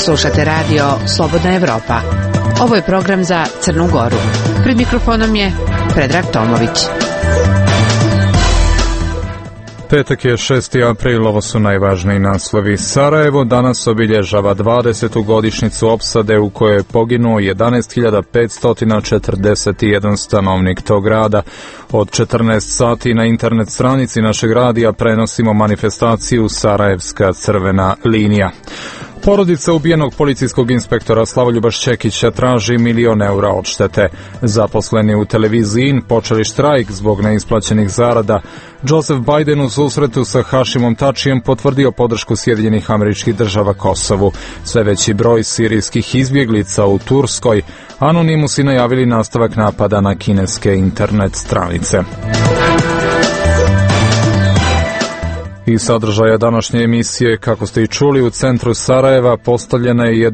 Slušate radio Slobodna Evropa. Ovo je program za Crnu Goru. Pred mikrofonom je Predrag Tomović. Petak je 6. april, ovo su najvažniji naslovi. Sarajevo danas obilježava 20. godišnjicu opsade u kojoj je poginuo 11.541 stanovnik tog grada. Od 14 sati na internet stranici našeg radija prenosimo manifestaciju Sarajevska crvena linija. Porodica ubijenog policijskog inspektora Slavoljuba Šćekića traži 1 milion eura odštete. Zaposleni u televiziji IN počeli štrajk zbog neisplaćenih zarada. Joseph Biden u susretu sa Hašimom Tačijem potvrdio podršku Sjedinjenih Američkih Država Kosovu. Sve veći broj sirijskih izbjeglica u Turskoj. Anonimusi najavili nastavak napada na kineske internet stranice. I sadržaja današnje emisije, kako ste i čuli, u centru Sarajeva postavljena je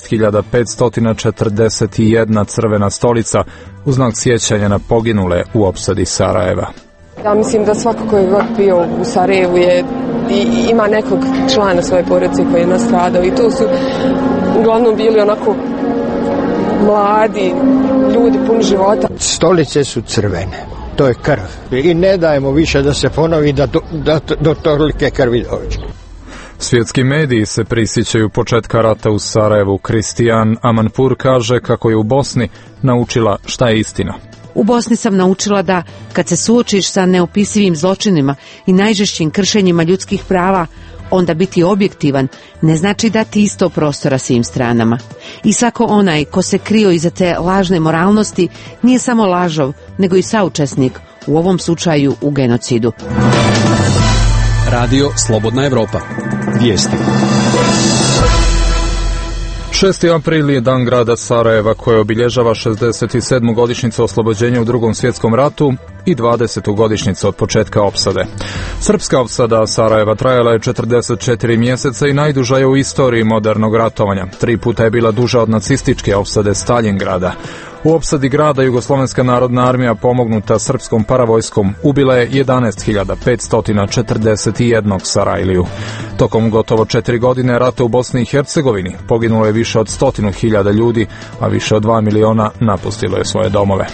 11.541 crvena stolica u znak sjećanja na poginule u opsadi Sarajeva. Ja mislim da svako koji je god bio u Sarajevu ima nekog člana svoje porodice koji je nastradao i to su uglavnom bili onako mladi ljudi puni života. Stolice su crvene. To je krv. I ne dajemo više da se ponovi da do tolike krvi dođe. Svjetski mediji se prisjećaju početka rata u Sarajevu. Kristijan Amanpur kaže kako je u Bosni naučila šta je istina. U Bosni sam naučila da kad se suočiš sa neopisivim zločinima i najžešćim kršenjima ljudskih prava, onda biti objektivan ne znači dati isto prostora svim stranama. I svako onaj ko se krio iza te lažne moralnosti nije samo lažov, nego i saučesnik, u ovom slučaju u genocidu. Radio Slobodna Evropa. Vijesti. 6. april je dan grada Sarajeva koje obilježava 67. godišnjicu oslobođenja u Drugom svjetskom ratu i 20. godišnjicu od početka opsade. Srpska opsada Sarajeva trajala je 44 mjeseca i najduža je u istoriji modernog ratovanja. 3 puta je bila duža od nacističke opsade Staljingrada. U opsadi grada Jugoslovenska narodna armija pomognuta srpskom paravojskom ubila je 11.541 Sarajliju. Tokom gotovo 4 godine rata u Bosni i Hercegovini poginulo je više od 100.000 ljudi, a više od 2 miliona napustilo je svoje domove.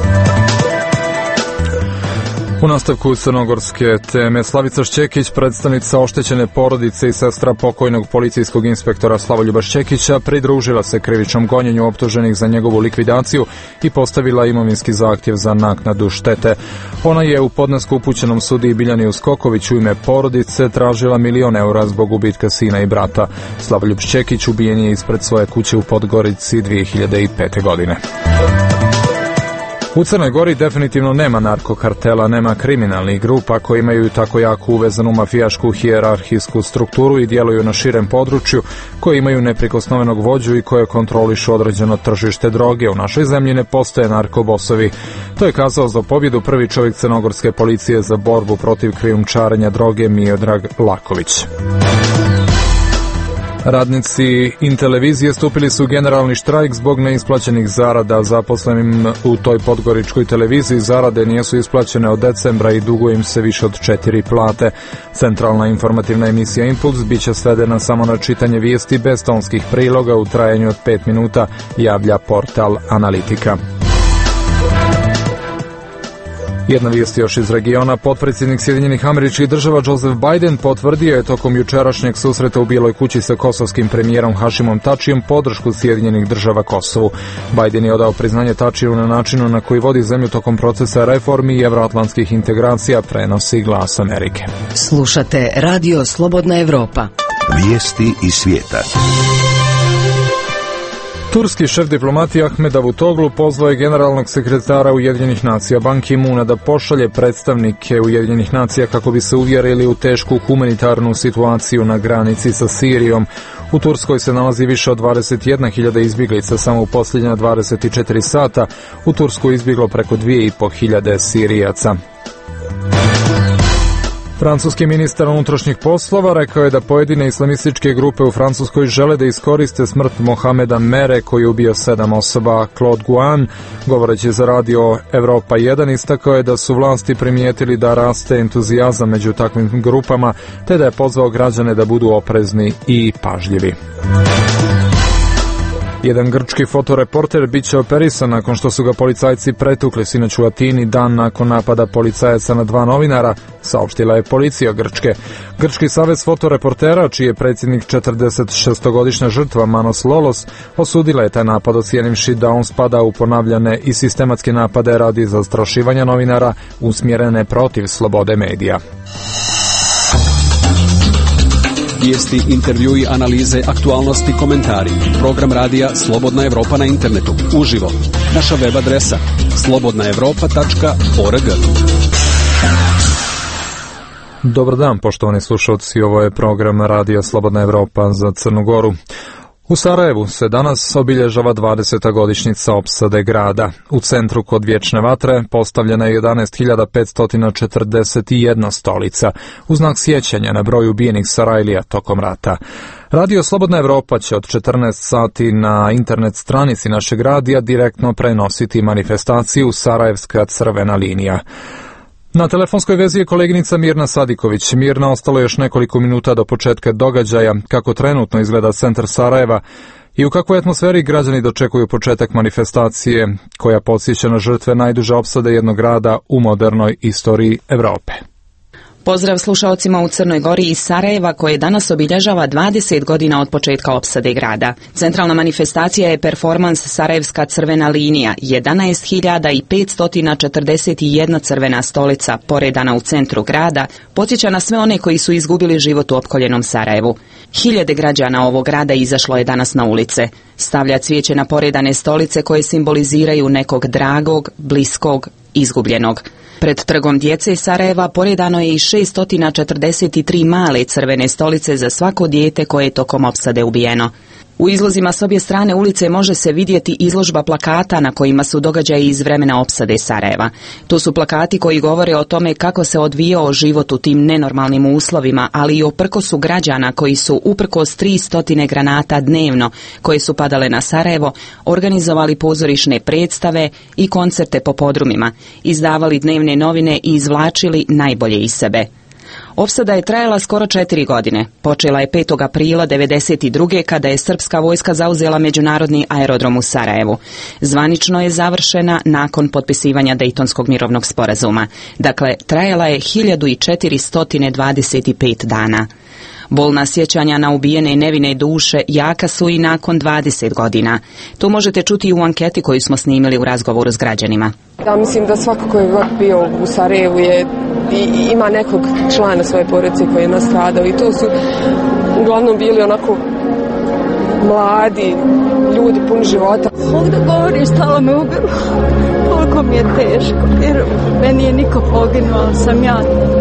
U nastavku crnogorske teme, Slavica Šćekić, predstavnica oštećene porodice i sestra pokojnog policijskog inspektora Slavoljuba Šćekića, pridružila se krivičnom gonjenju optuženih za njegovu likvidaciju i postavila imovinski zahtjev za naknadu štete. Ona je u podnesku upućenom sudiji Biljani Uskoković u ime porodice tražila 1 milion eura zbog gubitka sina i brata. Slavoljub Šćekić ubijen je ispred svoje kuće u Podgorici 2005. godine. U Crnoj Gori definitivno nema narkokartela, nema kriminalnih grupa koji imaju tako jako uvezanu mafijašku hijerarhijsku strukturu i djeluju na širem području, koji imaju neprikosnovenog vođu i koje kontrolišu određeno tržište droge. U našoj zemlji ne postoje narkobosovi. To je kazao za pobjedu prvi čovjek crnogorske policije za borbu protiv krijumčarenja droge Miodrag Laković. Radnici IN televizije stupili su u generalni štrajk zbog neisplaćenih zarada. Zaposlenim u toj podgoričkoj televiziji zarade nisu isplaćene od decembra i duguje im se više od 4 plate. Centralna informativna emisija Impuls biće svedena samo na čitanje vijesti bez tonskih priloga u trajanju od 5 minuta, javlja portal Analitika. Jedna vijest još iz regiona. Potpredsjednik Sjedinjenih Američkih Država Joseph Biden potvrdio je tokom jučerašnjeg susreta u Bijeloj kući sa kosovskim premijerom Hašimom Tačijem podršku Sjedinjenih Država Kosovu. Biden je odao priznanje Tačiju na načinu na koji vodi zemlju tokom procesa reformi i evroatlantskih integracija, prenosi Glas Amerike. Slušate Radio Slobodna Evropa. Vijesti iz svijeta. Turski šef diplomatije Ahmed Davutoglu pozvao je generalnog sekretara Ujedinjenih nacija Ban Ki-moona da pošalje predstavnike Ujedinjenih nacija kako bi se uvjerili u tešku humanitarnu situaciju na granici sa Sirijom. U Turskoj se nalazi više od 21.000 izbjeglica. Samo u posljednja 24 sata u Tursku je izbjeglo preko 2.500 Sirijaca. Francuski ministar unutrašnjih poslova rekao je da pojedine islamističke grupe u Francuskoj žele da iskoriste smrt Mohameda Mere koji je ubio 7 osoba. Claude Guan, govoreći za radio Evropa 1, istakao je da su vlasti primijetili da raste entuzijazam među takvim grupama, te da je pozvao građane da budu oprezni i pažljivi. Jedan grčki fotoreporter bit će operisan nakon što su ga policajci pretukli sinoć u Atini dan nakon napada policajaca na 2 novinara, saopštila je policija Grčke. Grčki savez fotoreportera, čiji je predsjednik 46-godišnja žrtva Manos Lolos, osudila je taj napad ocijenivši da on spada u ponavljane i sistematske napade radi zastrašivanja novinara usmjerene protiv slobode medija. Vijesti, intervjui, analize, aktualnosti, komentari. Program radija Slobodna Evropa na internetu. Uživo. Naša web adresa slobodnaevropa.org. Dobar dan, poštovani slušalci, ovo je program radija Slobodna Evropa za Crnu Goru. U Sarajevu se danas obilježava 20. godišnjica opsade grada. U centru kod Vječne vatre postavljena je 11.541 stolica, u znak sjećanja na broj ubijenih Sarajlija tokom rata. Radio Slobodna Evropa će od 14 sati na internet stranici našeg radija direktno prenositi manifestaciju Sarajevska crvena linija. Na telefonskoj vezi je koleginica Mirna Sadiković. Mirna, ostalo još nekoliko minuta do početka događaja. Kako trenutno izgleda centar Sarajeva i u kakvoj atmosferi građani dočekuju početak manifestacije koja podsjeća na žrtve najduže opsade jednog grada u modernoj istoriji Europe? Pozdrav slušaocima u Crnoj Gori iz Sarajeva koje danas obilježava 20 godina od početka opsade grada. Centralna manifestacija je performans Sarajevska crvena linija, 11.541 crvena stolica poredana u centru grada, podsjeća na sve one koji su izgubili život u opkoljenom Sarajevu. Hiljade građana ovog grada izašlo je danas na ulice. Stavlja cvijeće na poredane stolice koje simboliziraju nekog dragog, bliskog, izgubljenog. Pred trgom djece Sarajeva poredano je i 643 male crvene stolice za svako dijete koje je tokom opsade ubijeno. U izlozima s obje strane ulice može se vidjeti izložba plakata na kojima su događaji iz vremena opsade Sarajeva. To su plakati koji govore o tome kako se odvijao život u tim nenormalnim uslovima, ali i o prkosu građana koji su uprkos 300 granata dnevno koje su padale na Sarajevo, organizovali pozorišne predstave i koncerte po podrumima, izdavali dnevne novine i izvlačili najbolje iz sebe. Opsada je trajala skoro 4 godine. Počela je 5. aprila 1992. kada je srpska vojska zauzela međunarodni aerodrom u Sarajevu. Zvanično je završena nakon potpisivanja Dejtonskog mirovnog sporazuma. Dakle, trajala je 1425 dana. Bolna sjećanja na ubijene i nevine duše jaka su i nakon 20 godina. To možete čuti u anketi koju smo snimili u razgovoru s građanima. Ja mislim da svako ko je god bio u Sarajevu ima nekog člana svoje porodice koji je nastradao i to su uglavnom bili onako mladi ljudi puni života. Mogu da govorim, stalo me ubilo. Koliko mi je teško, jer meni je niko poginuo, ali sam ja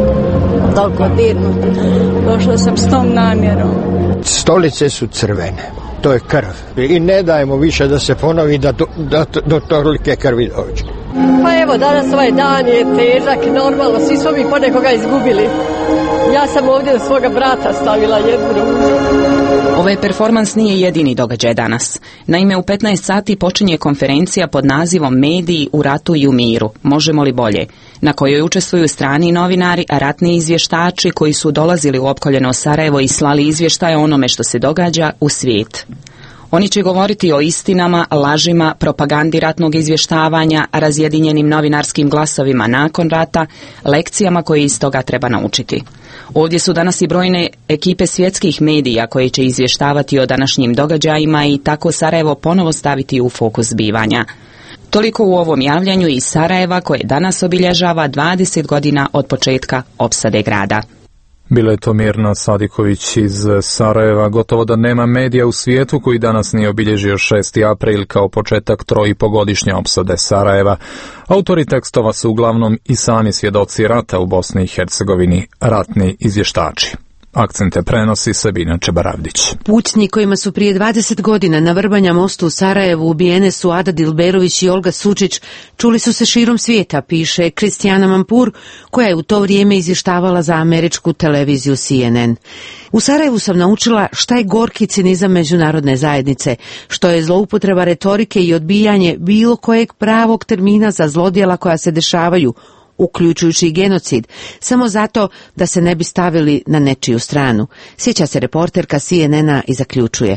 toliko dirnuta. Došla sam s tom namjerom. Stolice su crvene, to je krv. I ne dajemo više da se ponovi da do tolike krvi dođe. Pa evo, danas ovaj dan je težak, normalno, svi smo mi ponekoga izgubili. Ja sam ovdje do svoga brata stavila jednu ružu. Ovaj performans nije jedini događaj danas. Naime, u 15 sati počinje konferencija pod nazivom Mediji u ratu i u miru, možemo li bolje, na kojoj učestvuju strani novinari, a ratni izvještači koji su dolazili u opkoljeno Sarajevo i slali izvještaje o onome što se događa u svijet. Oni će govoriti o istinama, lažima, propagandi ratnog izvještavanja, razjedinjenim novinarskim glasovima nakon rata, lekcijama koje iz toga treba naučiti. Ovdje su danas i brojne ekipe svjetskih medija koje će izvještavati o današnjim događajima i tako Sarajevo ponovo staviti u fokus zbivanja. Toliko u ovom javljanju iz Sarajeva koje danas obilježava 20 godina od početka opsade grada. Bila je to Mirna Sadiković iz Sarajeva. Gotovo da nema medija u svijetu koji danas nije obilježio 6. april kao početak 3,5-godišnje opsade Sarajeva. Autori tekstova su uglavnom i sami svjedoci rata u Bosni i Hercegovini, ratni izvještači. Akcente prenosi Sabina Čebaravdić. Pućni kojima su prije 20 godina na Vrbanja mostu u Sarajevu ubijene su Ada Dilberović i Olga Sučić, čuli su se širom svijeta, piše Kristijana Mampur, koja je u to vrijeme izvještavala za američku televiziju CNN. U Sarajevu sam naučila šta je gorki cinizam međunarodne zajednice, što je zloupotreba retorike i odbijanje bilo kojeg pravog termina za zlodjela koja se dešavaju, uključujući i genocid, samo zato da se ne bi stavili na nečiju stranu. Sjeća se reporterka CNN-a i zaključuje: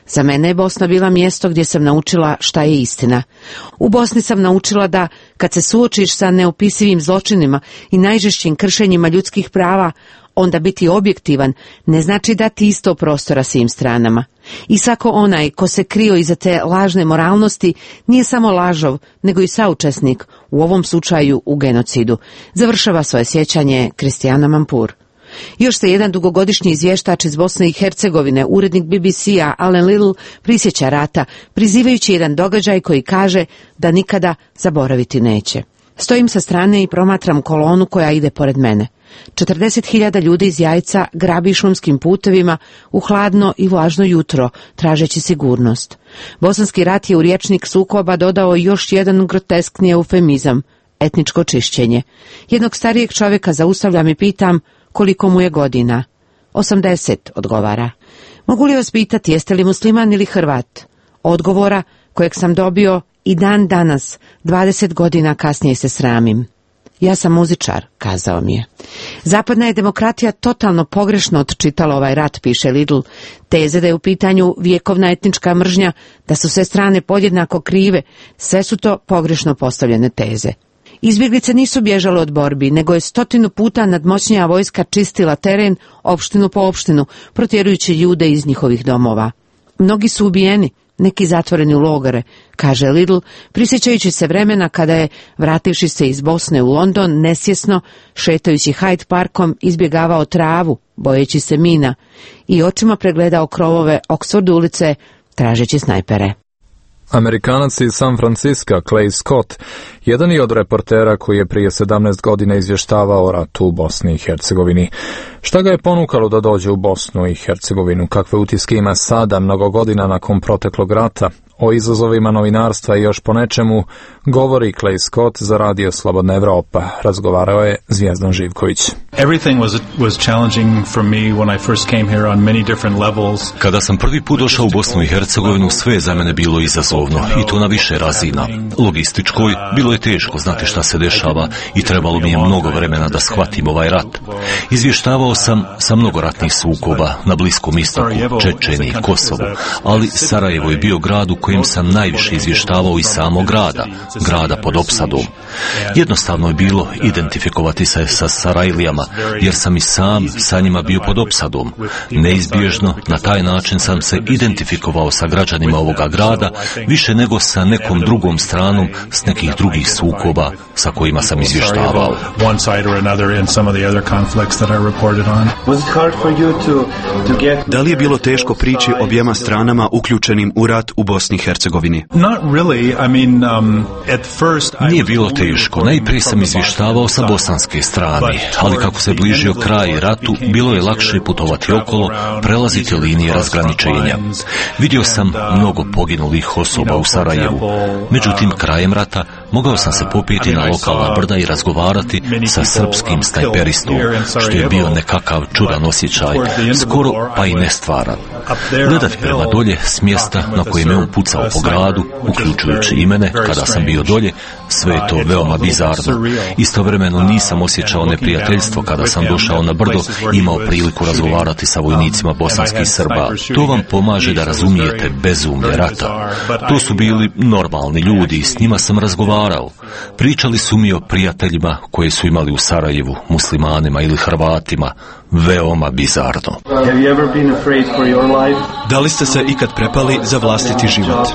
Za mene je Bosna bila mjesto gdje sam naučila šta je istina. U Bosni sam naučila da, kad se suočiš sa neopisivim zločinima i najžešćim kršenjima ljudskih prava, onda biti objektivan ne znači dati isto prostora svim stranama. I svako onaj ko se krio iza te lažne moralnosti nije samo lažov, nego i saučesnik, u ovom slučaju u genocidu, završava svoje sjećanje Kristijana Mampur. Još se jedan dugogodišnji izvještač iz Bosne i Hercegovine, urednik BBC-a Alan Little, prisjeća rata, prizivajući jedan događaj koji kaže da nikada zaboraviti neće. Stojim sa strane i promatram kolonu koja ide pored mene. 40.000 ljudi iz Jajca grabi šumskim putevima u hladno i vlažno jutro, tražeći sigurnost. Bosanski rat je u rječnik sukoba dodao još jedan groteskniji eufemizam, etničko čišćenje. Jednog starijeg čovjeka zaustavljam i pitam koliko mu je godina. 80, odgovara. Mogu li vas pitati jeste li musliman ili Hrvat? Odgovora kojeg sam dobio i dan danas, 20 godina kasnije se sramim. Ja sam muzičar, kazao mi je. Zapadna je demokratija totalno pogrešno odčitala ovaj rat, piše Lidl. Teze da je u pitanju vjekovna etnička mržnja, da su sve strane podjednako krive, sve su to pogrešno postavljene teze. Izbjeglice nisu bježale od borbi, nego je 100 puta nadmoćnija vojska čistila teren, opštinu po opštinu, protjerujući ljude iz njihovih domova. Mnogi su ubijeni, neki zatvoreni u logore, kaže Lidl, prisjećajući se vremena kada je, vrativši se iz Bosne u London, nesvjesno, šetajući Hyde Parkom, izbjegavao travu, bojeći se mina, i očima pregledao krovove Oxford ulice, tražeći snajpere. Amerikanac iz San Francisca, Clay Scott, jedan je od reportera koji je prije 17 godina izvještavao o ratu u Bosni i Hercegovini. Šta ga je ponukalo da dođe u Bosnu i Hercegovinu? Kakve utiske ima sada, mnogo godina nakon proteklog rata? O izazovima novinarstva i još po nečemu govori Clay Scott za Radio Slobodna Evropa. Razgovarao je Zvijezdan Živković. Kada sam prvi put došao u Bosnu i Hercegovinu, sve je za mene bilo izazovno i to na više razina. Logističkoj bilo je teško znati šta se dešava i trebalo mi je mnogo vremena da shvatim ovaj rat. Izvještavao sam sa mnogo ratnih sukoba na Bliskom istoku, Čečeniji, Kosovu, ali Sarajevo je bio grad u kojem sam najviše izvještavao iz samog grada pod opsadom. Jednostavno je bilo identifikovati se sa Sarajlijama, jer sam i sam sa njima bio pod opsadom. Neizbježno, na taj način sam se identifikovao sa građanima ovoga grada, više nego sa nekom drugom stranom s nekih drugih sukoba sa kojima sam izvještavao. Da li je bilo teško prići objema stranama uključenim u rat u Bosni i Hercegovini? Nije bilo teško. Najprije sam izvještavao sa bosanske strane, ali kako se bližio kraj ratu, bilo je lakše putovati okolo, prelaziti linije razgraničenja. Vidio sam mnogo poginulih osoba u Sarajevu. Međutim, krajem rata mogao sam se popiti na lokalna brda i razgovarati sa srpskim snajperistom, što je bio nekakav čudan osjećaj, skoro pa i nestvaran. Gledati prema dolje s mjesta na kojem je on pucao po gradu, uključujući i mene, kada sam bio dolje, sve je to veoma bizarno. Istovremeno nisam osjećao neprijateljstvo kada sam došao na brdo i imao priliku razgovarati sa vojnicima bosanskih Srba. To vam pomaže da razumijete bezumlje rata. To su bili normalni ljudi i s njima sam razgovarao. Pričali su mi o prijateljima koje su imali u Sarajevu, muslimanima ili Hrvatima. Veoma bizarno. Da li ste se ikad prepali za vlastiti život?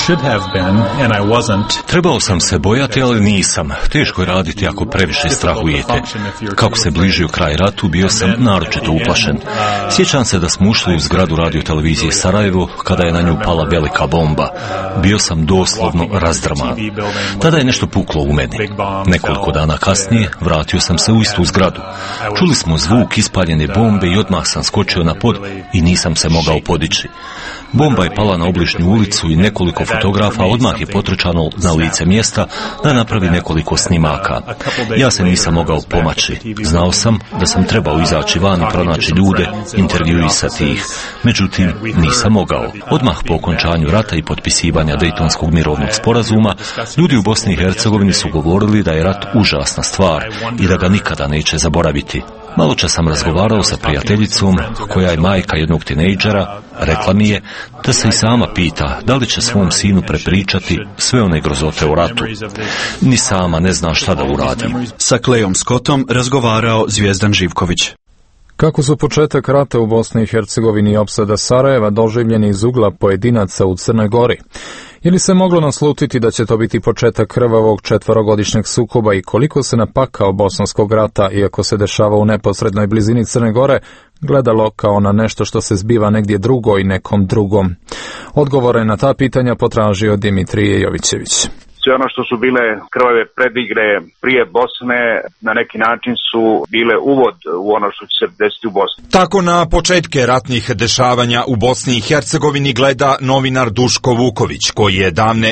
Trebao sam se bojati, ali nisam. Teško je raditi ako previše strahujete. Kako se bližio kraj ratu, bio sam naročito uplašen. Sjećam se da smo ušli u zgradu radiotelevizije Sarajevo kada je na nju pala velika bomba. Bio sam doslovno razdrman. Tada je nešto puklo u meni. Nekoliko dana kasnije vratio sam se u istu zgradu. Čuli smo zvuk ispaljene bombe i odmah sam skočio na pod i nisam se mogao podići. Bomba je pala na obližnju ulicu i nekoliko fotografa odmah je potrčano na lice mjesta, da napravi nekoliko snimaka. Ja se nisam mogao pomaći. Znao sam da sam trebao izaći van i pronaći ljude, intervjuisati ih. Međutim, nisam mogao. Odmah po okončanju rata i potpisivanja Dejtonskog mirovnog sporazuma, ljudi u Bosni i Hercegovini su govorili da je rat užasna stvar i da ga nikada neće zaboraviti. Malo čas sam razgovarao sa prijateljicom, koja je majka jednog tinejdžera. Rekla mi je da se i sama pita da li će svom sinu prepričati sve one grozote o ratu. Ni sama ne zna šta da uradi. Sa Klejom Scottom razgovarao Zvijezdan Živković. Kako su početak rata u Bosni i Hercegovini i opsada Sarajeva doživljeni iz ugla pojedinaca u Crnoj Gori? Je li se moglo naslutiti da će to biti početak krvavog 4-godišnjeg sukoba i koliko se napakao bosanskog rata, iako se dešava u neposrednoj blizini Crne Gore, gledalo kao na nešto što se zbiva negdje drugo i nekom drugom? Odgovore na ta pitanja potražio Dimitrije Jovićević. Sve ono što su bile krvave predigre prije Bosne na neki način su bile uvod u ono što će se desiti u Bosni. Tako na početke ratnih dešavanja u Bosni i Hercegovini gleda novinar Duško Vuković, koji je davne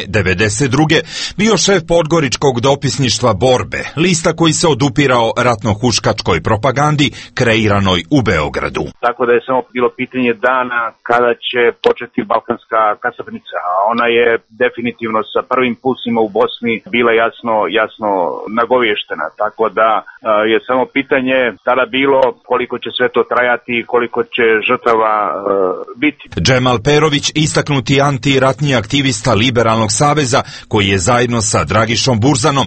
92. bio šef podgoričkog dopisništva Borbe, lista koji se odupirao ratno-huškačkoj propagandi kreiranoj u Beogradu. Tako da je samo bilo pitanje dana kada će početi balkanska kasapnica, a ona je definitivno sa prvim pulsima u Bosni bila jasno nagovještena, tako da je samo pitanje tada bilo koliko će sve to trajati i koliko će žrtava biti. Džemal Perović, istaknuti antiratni aktivista Liberalnog saveza, koji je zajedno sa Dragišom Burzanom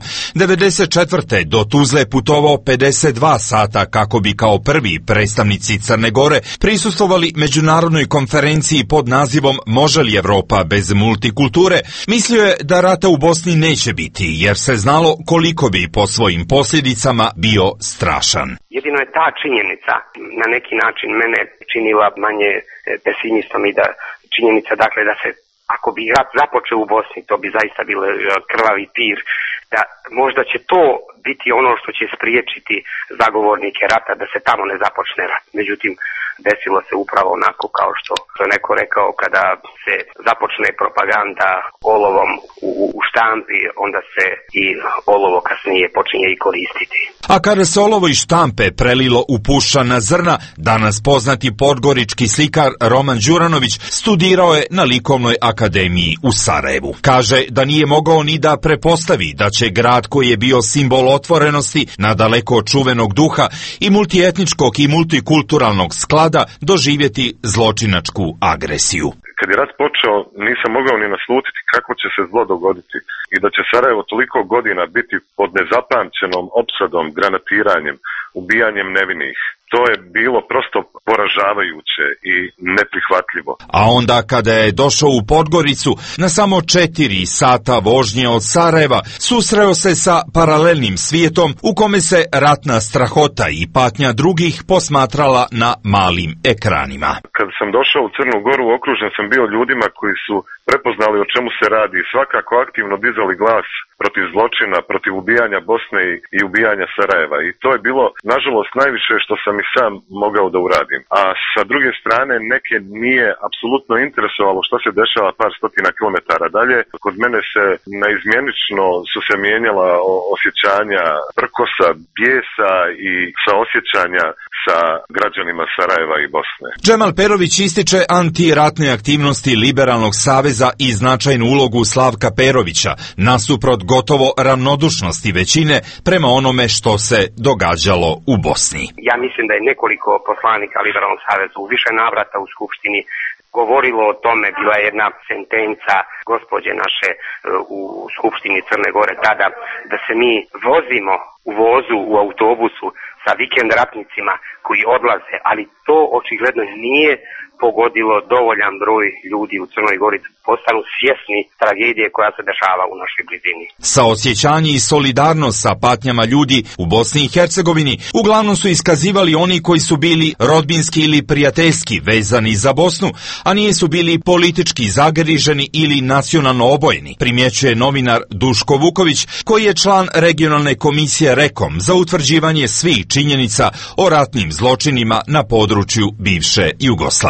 94. do Tuzle putovao 52 sata kako bi kao prvi predstavnici Crne Gore prisustvovali međunarodnoj konferenciji pod nazivom Može li Evropa bez multikulture, mislio je da rata u Bosni neće biti, jer se znalo koliko bi po svojim posljedicama bio strašan. Jedino je ta činjenica na neki način mene činila manje pesimistom i da činjenica dakle da se ako bi rat započeo u Bosni, to bi zaista bilo krvavi pir, da možda će to biti ono što će spriječiti zagovornike rata da se tamo ne započne rat. Međutim, desilo se upravo onako kao što je neko rekao, kada se započne propaganda olovom u štampi, onda se i olovo kasnije počinje i koristiti. A kada se olovo iz štampe prelilo u puščana zrna, danas poznati podgorički slikar Roman Đuranović studirao je na Likovnoj akademiji u Sarajevu. Kaže da nije mogao ni da prepostavi da će grad koji je bio simbol otvorenosti, nadaleko od čuvenog duha i multietničkog i multikulturalnog sklada doživjeti zločinačku agresiju. Kad je rat počeo, nisam mogao ni naslutiti kako će se zlo dogoditi i da će Sarajevo toliko godina biti pod nezapamćenom opsadom, granatiranjem, ubijanjem nevinih. To je bilo prosto poražavajuće i neprihvatljivo. A onda kada je došao u Podgoricu, na samo 4 sata vožnje od Sarajeva, susreo se sa paralelnim svijetom u kome se ratna strahota i patnja drugih posmatrala na malim ekranima. Kad sam došao u Crnu Goru, okružen sam bio ljudima koji su prepoznali o čemu se radi i svakako aktivno dizali glas protiv zločina, protiv ubijanja Bosne i ubijanja Sarajeva. I to je bilo, nažalost, najviše što sam i sam mogao da uradim. A sa druge strane, neke nije apsolutno interesovalo što se dešava par stotina kilometara dalje. Kod mene se naizmjenično su se mijenjala osjećanja prkosa, bijesa i saosjećanja sa građanima Sarajeva i Bosne. Džemal Perović ističe antiratne aktivnosti Liberalnog saveza i značajnu ulogu Slavka Perovića, nasuprot gotovo ravnodušnosti većine prema onome što se događalo u Bosni. Ja mislim da je nekoliko poslanika Liberalnog saveza u više navrata u Skupštini govorilo o tome. Bila je jedna sentenca gospođe naše u Skupštini Crne Gore tada, da se mi vozimo u vozu, u autobusu sa vikend ratnicima koji odlaze, ali to očigledno nije pogodilo dovoljan broj ljudi u Crnoj Gori da postanu svjesni tragedije koja se dešava u našoj blizini. Saosjećanje i solidarnost sa patnjama ljudi u Bosni i Hercegovini uglavnom su iskazivali oni koji su bili rodbinski ili prijateljski vezani za Bosnu, a nisu bili politički zagriženi ili nacionalno obojeni, primjećuje novinar Duško Vuković, koji je član regionalne komisije REKOM za utvrđivanje svih činjenica o ratnim zločinima na području bivše Jugoslavije.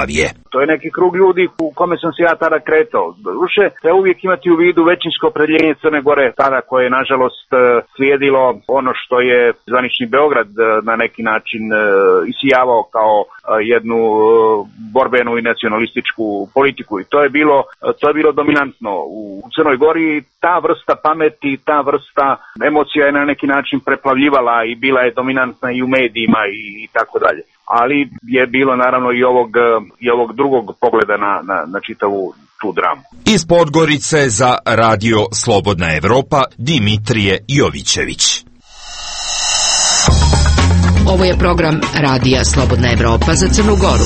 To je neki krug ljudi u kome sam se ja tada kretao. Doduše, treba uvijek imati u vidu većinsko opredjeljenje Crne Gore, tada koje je nažalost slijedilo ono što je zvanični Beograd na neki način isijavao kao jednu borbenu i nacionalističku politiku. I to je bilo dominantno u Crnoj Gori. Ta vrsta pameti, ta vrsta emocija je na neki način preplavljivala i bila je dominantna i u medijima i tako dalje. Ali je bilo naravno i ovog drugog pogleda na čitavu tu dramu. Iz Podgorice za Radio Slobodna Evropa Dimitrije Jovićević. Ovo je program Radija Slobodna Evropa za Crnu Goru.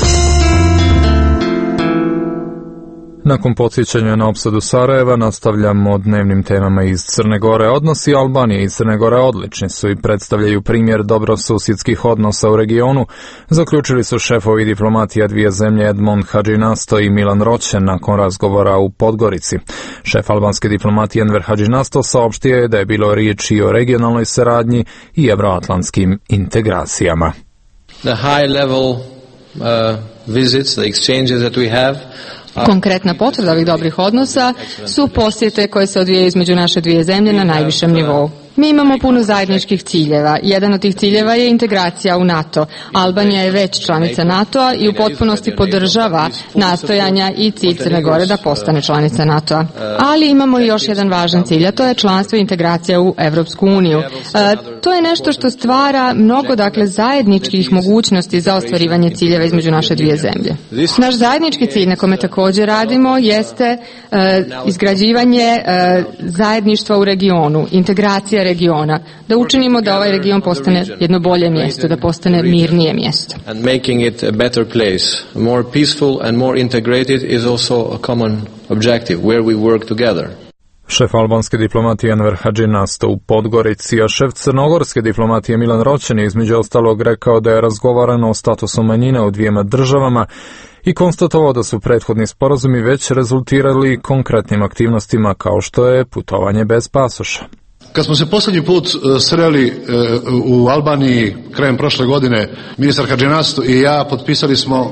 Nakon podsjećanja na opsadu Sarajeva nastavljamo dnevnim temama iz Crne Gore. Odnosi Albanije i Crne Gore odlični su i predstavljaju primjer dobrosusjedskih odnosa u regionu, zaključili su šefovi diplomatija dvije zemlje Edmond Hadžinasto i Milan Roćen nakon razgovora u Podgorici. Šef albanske diplomatije Enver Hadžinasto saopštio je da je bilo riječi o regionalnoj saradnji i evroatlantskim integracijama. The high level visits, the exchanges that we have. Konkretna potvrda ovih dobrih odnosa su posjete koje se odvijaju između naše dvije zemlje na najvišem nivou. Mi imamo puno zajedničkih ciljeva. Jedan od tih ciljeva je integracija u NATO. Albanija je već članica NATO-a i u potpunosti podržava nastojanja i cilj Crne Gore da postane članica NATO-a. Ali imamo i još jedan važan cilj, a to je članstvo i integracija u Evropsku uniju. To je nešto što stvara mnogo, zajedničkih mogućnosti za ostvarivanje ciljeva između naše dvije zemlje. Naš zajednički cilj na kome također radimo jeste izgrađivanje zajedništva u regionu, integracija regiona, da učinimo da ovaj region postane jedno bolje mjesto, da postane mirnije mjesto. And making it a better place, more peaceful and more integrated is also a common objective where we work together. Šef albanske diplomatije Enver Hadžinasto u Podgorici, a šef crnogorske diplomatije Milan Roćen je između ostalog rekao da je razgovarano o statusu manjina u dvijema državama i konstatovao da su prethodni sporazumi već rezultirali konkretnim aktivnostima kao što je putovanje bez pasoša. Kad smo se posljednji put sreli u Albaniji krajem prošle godine, ministar Hadžinasto i ja potpisali smo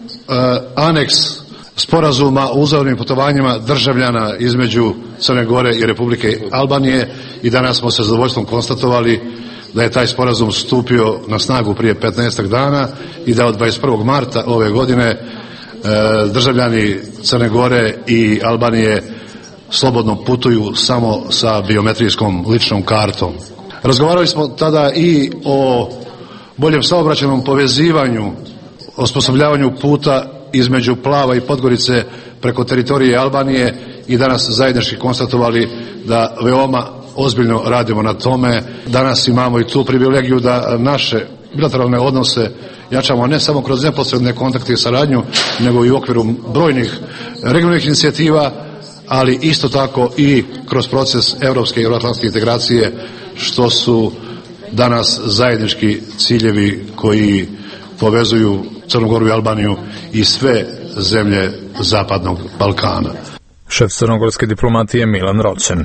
aneks sporazuma o uzajamnim putovanjima državljana između Crne Gore i Republike Albanije i danas smo sa zadovoljstvom konstatovali da je taj sporazum stupio na snagu prije 15 dana i da od 21. marta ove godine državljani Crne Gore i Albanije slobodno putuju samo sa biometrijskom ličnom kartom. Razgovarali smo tada i o boljem saobraćajnom povezivanju, osposobljavanju puta između Plava i Podgorice preko teritorije Albanije i danas zajednički konstatovali da veoma ozbiljno radimo na tome. Danas imamo i tu privilegiju da naše bilateralne odnose jačamo ne samo kroz neposredne kontakte i saradnju, nego i u okviru brojnih regionalnih inicijativa, ali isto tako i kroz proces europske i euroatlantske integracije, što su danas zajednički ciljevi koji povezuju Crnu Goru i Albaniju i sve zemlje Zapadnog Balkana. Šef crnogorske diplomatije Milan Roćen.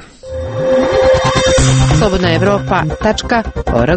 slobodnaevropa.org.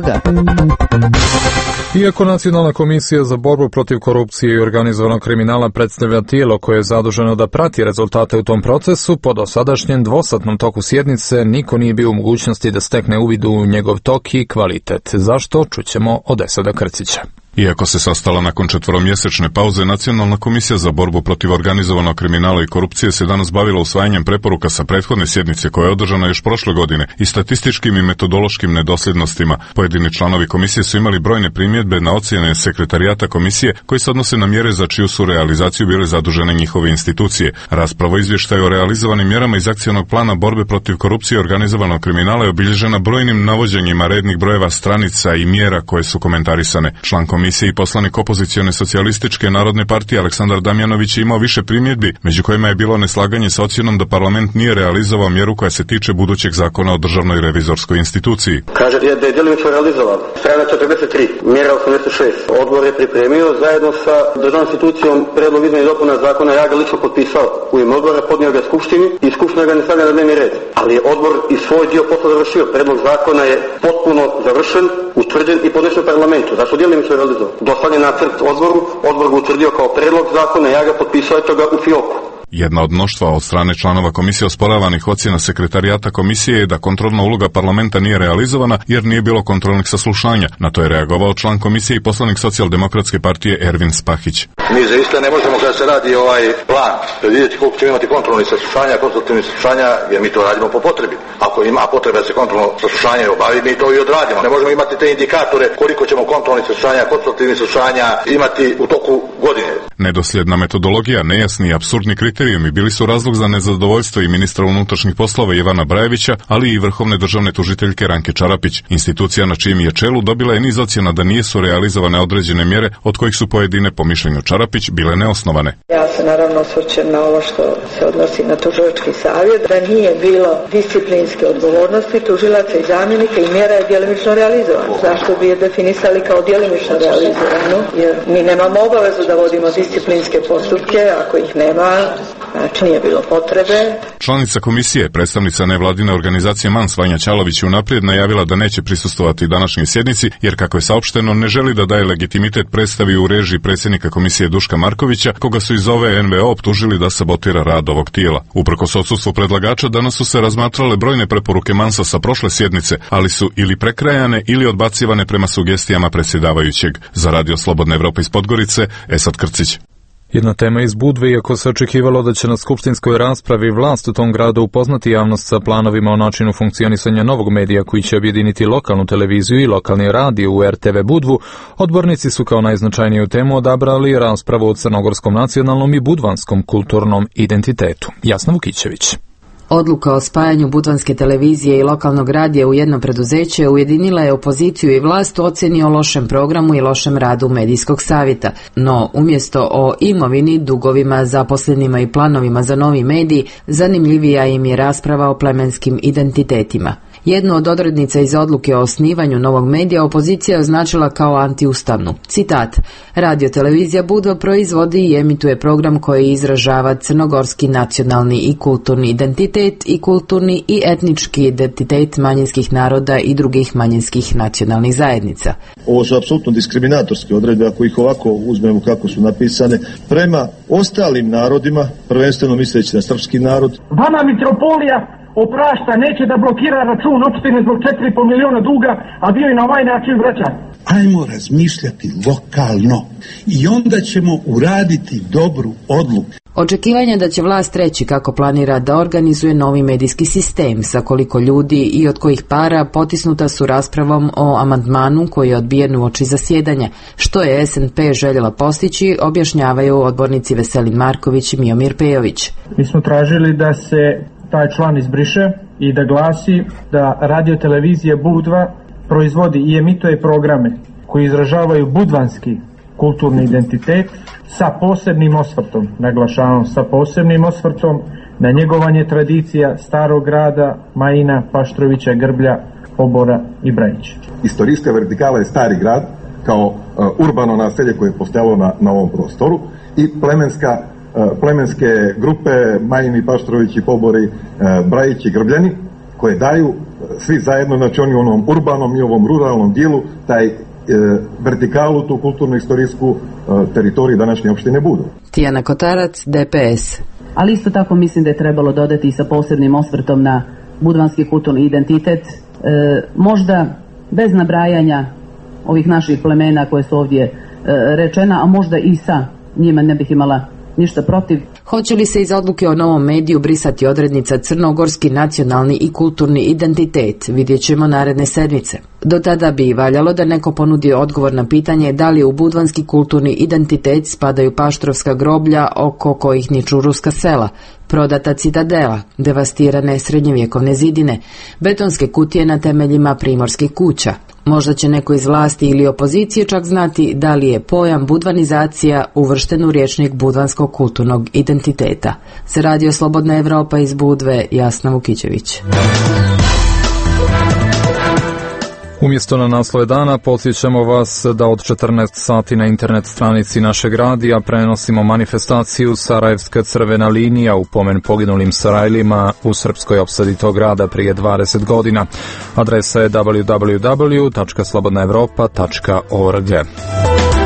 Iako Nacionalna komisija za borbu protiv korupcije i organizovanog kriminala predstavlja tijelo koje je zaduženo da prati rezultate u tom procesu, po dosadašnjem dvosatnom toku sjednice niko nije bio u mogućnosti da stekne uvid u njegov tok i kvalitet. Zašto? Čućemo od Esada Krcića. Iako se sastala nakon 4-mjesečne pauze, Nacionalna komisija za borbu protiv organizovanog kriminala i korupcije se danas bavila usvajanjem preporuka sa prethodne sjednice koja je održana još prošle godine i statističkim i metodološkim nedosljednostima. Pojedini članovi komisije su imali brojne primjedbe na ocjene sekretarijata komisije koji se odnose na mjere za čiju su realizaciju bile zadužene njihove institucije. Rasprava o izvještaju o realizovanim mjerama iz akcionog plana borbe protiv korupcije i organizovanog kriminala je obilježena brojnim navođenjima rednih brojeva stranica i mjera koje su komentarisane. Član komisije i poslanik opozicione socijalističke narodne partije Aleksandar Damjanović je imao više primjedbi, među kojima je bilo neslaganje sa ocjenom da parlament nije realizovao mjeru koja se tiče budućeg zakona o državnoj revizorskoj instituciji. Kaže da je djelomično realizovan. Strana 43, mjera 86. Odbor je pripremio zajedno sa državnom institucijom predlog izmjena i dopuna zakona, ja ga lično potpisao. U ime odbora podnio ga Skupštini i Skupština ga ne stavlja na dnevni red. Ali je odbor i svoj dio posla završio. Predlog zakona je potpuno završen, utvrđen i podnešen parlamentu. Zašto djelomično realizovan? realizovao. Dostavljen nacrt odboru, odbor ga utvrdio kao predlog zakona, ja ga potpisao, eto ga u fioku. Jedna od mnoštva od strane članova komisije osporavanih ocjena sekretarijata komisije je da kontrolna uloga parlamenta nije realizovana jer nije bilo kontrolnih saslušanja. Na to je reagovao član komisije i poslanik Socijaldemokratske partije Ervin Spahić. Mi zaista ne možemo kada se radi ovaj plan predvidjeti koliko ćemo imati kontrolnih saslušanja, konstruktivnih saslušanja, jer mi to radimo po potrebi. Ako ima potrebe da se kontrolno saslušanje obavi, mi to i odradimo. Ne možemo imati te indikatore koliko ćemo kontrolnih saslušanja, konstruktivnih saslušanja imati u toku godine. Nedosljedna metodologija, nejasni i apsurdni kriterijumi bili su razlog za nezadovoljstvo i ministra unutrašnjih poslova Ivana Brajevića, ali i vrhovne državne tužiteljke Ranke Čarapić. Institucija na čijem je čelu dobila je niz ocjena da nisu realizovane određene mjere, od kojih su pojedine po mišljenju Čarapić bile neosnovane. Ja se naravno osvrćem na ovo što se odnosi na tužilački savjet, da nije bilo disciplinske odgovornosti tužilaca i zamjenika i mjera je djelimično realizovana. Zašto bi je definisali kao djelimično realizovanu? Jer mi nemamo obavezu da vodimo disciplinske postupke, ako ih nema, znači nije bilo potrebe. Članica komisije, predstavnica nevladine organizacije MANS Vanja Ćalović je unaprijed najavila da neće prisustvovati današnjoj sjednici, jer kako je saopšteno ne želi da daje legitimitet predstavi u režiji predsjednika komisije Duška Markovića, koga su iz ove NVO optužili da sabotira rad ovog tijela. Uprkos odsustvu predlagača danas su se razmatrale brojne preporuke MANS-a sa prošle sjednice, ali su ili prekrajane ili odbacivane prema sugestijama predsjedavajućeg. Za Radio Slobodna Evropa iz Podgorice, Esad Krcić. Jedna tema iz Budve, iako se očekivalo da će na skupštinskoj raspravi vlast u tom gradu upoznati javnost sa planovima o načinu funkcionisanja novog medija koji će objediniti lokalnu televiziju i lokalni radio u RTV Budvu, odbornici su kao najznačajniju temu odabrali raspravu o crnogorskom nacionalnom i budvanskom kulturnom identitetu. Jasna Vukićević. Odluka o spajanju budvanske televizije i lokalnog radija u jedno preduzeće ujedinila je opoziciju i vlast u ocjeni o lošem programu i lošem radu medijskog savjeta. No, umjesto o imovini, dugovima, zaposlenima i planovima za novi medij, zanimljivija im je rasprava o plemenskim identitetima. Jednu od odrednica iz odluke o osnivanju novog medija opozicija je označila kao antiustavnu. Citat: Radio-televizija Budva proizvodi i emituje program koji izražava crnogorski nacionalni i kulturni identitet i kulturni i etnički identitet manjinskih naroda i drugih manjinskih nacionalnih zajednica. Ovo su apsolutno diskriminatorske odredbe, ako ih ovako uzmemo kako su napisane, prema ostalim narodima, prvenstveno misleći na srpski narod. Vama mitropolija oprašta, neće da blokira račun opštine zbog 4,5 miliona duga, a dio i na ovaj način vraća. Ajmo razmišljati lokalno i onda ćemo uraditi dobru odluku. Očekivanja da će vlast reći kako planira da organizuje novi medijski sistem, sa koliko ljudi i od kojih para, potisnuta su raspravom o amandmanu koji je odbijen uoči zasjedanja. Što je SNP željela postići, objašnjavaju odbornici Veselin Marković i Miomir Pejović. Mi smo tražili da se taj član izbriše i da glasi da Radio-televizija Budva proizvodi i emituje programe koji izražavaju budvanski kulturni identitet sa posebnim osvrtom, naglašavam, sa posebnim osvrtom na njegovanje tradicija starog grada, Majina, Paštrovića, Grblja, Pobora i Brajića. Istorijska vertikala je stari grad kao urbano naselje koje je postojalo na ovom prostoru i plemenske grupe Majini, Paštrovići, Pobori, Brajići, Grbljani koje daju svi zajedno, znači oni u onom urbanom i ovom ruralnom dijelu taj vertikalu, tu kulturno-istorijsku teritoriju današnje opštine Budva. Tijana Kotarac, DPS. Ali isto tako mislim da je trebalo dodati sa posebnim osvrtom na budvanski kulturni identitet, možda bez nabrajanja ovih naših plemena koje su ovdje rečena, a možda i sa njima ne bih imala ništa protiv. Hoće li se iz odluke o novom mediju brisati odrednica crnogorski nacionalni i kulturni identitet, vidjet ćemo naredne sedmice. Do tada bi valjalo da neko ponudi odgovor na pitanje da li u budvanski kulturni identitet spadaju paštrovska groblja oko kojih niču ruska sela, prodata citadela, devastirane srednjevjekovne zidine, betonske kutije na temeljima primorskih kuća. Možda će neko iz vlasti ili opozicije čak znati da li je pojam budvanizacija uvršten u rječnik budvanskog kulturnog identiteta. Za Radio Slobodna Evropa iz Budve, Jasna Vukićević. Umjesto na naslove dana podsjećamo vas da od 14 sati na internet stranici našeg radija prenosimo manifestaciju Sarajevska crvena linija u pomen poginulim Sarajlima u srpskoj opsadi tog grada prije 20 godina. Adresa je www.slobodnaevropa.org.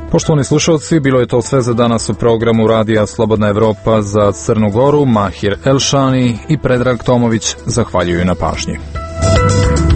Poštovani slušalci, bilo je to sve za danas u programu Radija Slobodna Evropa za Crnu Goru. Mahir Elšani i Predrag Tomović zahvaljuju na pažnji.